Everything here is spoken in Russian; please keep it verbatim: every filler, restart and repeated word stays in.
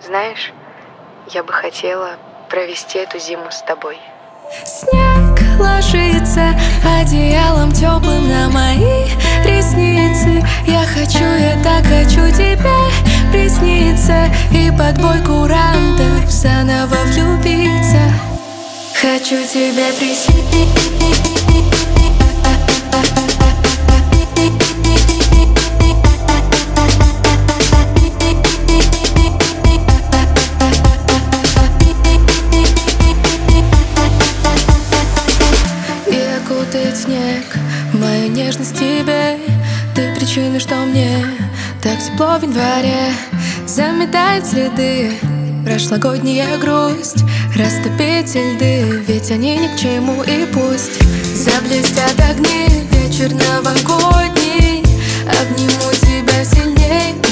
Знаешь, я бы хотела провести эту зиму с тобой. Снег ложится одеялом теплым на мои ресницы. Я хочу, я так хочу тебе присниться и под бой курантов заново влюбиться. Хочу тебе присниться. Снег, моя нежность тебе. Ты причина, что мне так тепло в январе. Заметает следы прошлогодняя грусть, растопить льды, ведь они ни к чему. И пусть заблестят огни вечер новогодний. Обниму тебя сильней,